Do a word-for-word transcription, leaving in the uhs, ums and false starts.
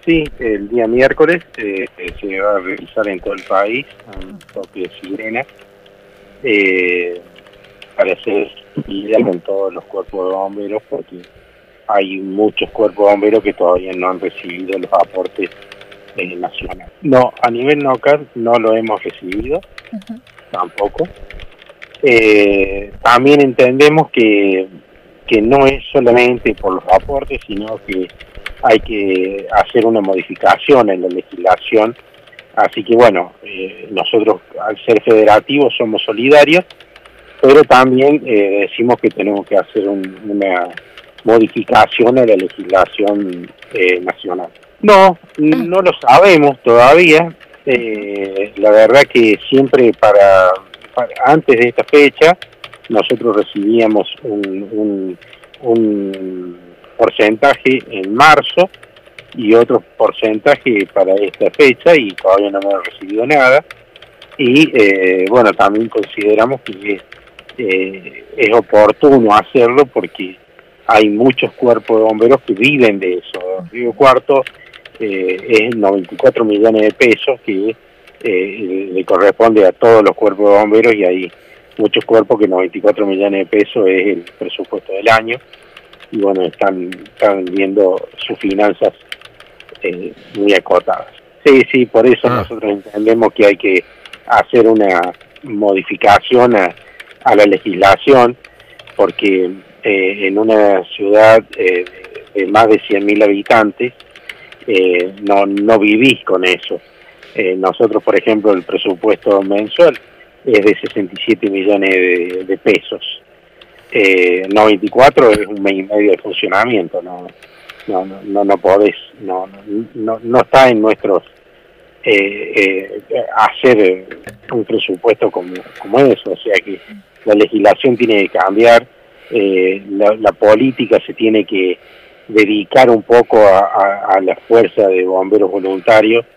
Sí, el día miércoles eh, se va a realizar en todo el país un toque de sirena eh, para hacer ideal en todos los cuerpos de bomberos, porque hay muchos cuerpos de bomberos que todavía no han recibido los aportes eh, nacionales. No, a nivel local no lo hemos recibido, uh-huh. tampoco. Eh, también entendemos que, que no es solamente por los aportes, sino que hay que hacer una modificación en la legislación. Así que bueno, eh, nosotros al ser federativos somos solidarios, pero también eh, decimos que tenemos que hacer un, una modificación en la legislación eh, nacional. No, no lo sabemos todavía. Eh, la verdad que siempre para, para antes de esta fecha nosotros recibíamos un, un, un porcentaje en marzo y otro porcentaje para esta fecha, y todavía no hemos recibido nada. Y eh, bueno, también consideramos que eh, es oportuno hacerlo porque hay muchos cuerpos de bomberos que viven de eso. Río Cuarto eh, es noventa y cuatro millones de pesos que eh, le corresponde a todos los cuerpos de bomberos, y hay muchos cuerpos que noventa y cuatro millones de pesos es el presupuesto del año, y bueno, están, están viendo sus finanzas eh, muy acotadas. Sí, sí, por eso ah. nosotros entendemos que hay que hacer una modificación a, a la legislación, porque eh, en una ciudad eh, de más de cien mil habitantes eh, no, no vivís con eso. Eh, nosotros, por ejemplo, el presupuesto mensual es de sesenta y siete millones de, de pesos. Eh, noventa y cuatro es un mes y medio de funcionamiento, no no no no podés, no no no está en nuestros eh, eh, hacer un presupuesto como, como eso, o sea que la legislación tiene que cambiar, eh, la, la política se tiene que dedicar un poco a, a, a la fuerza de bomberos voluntarios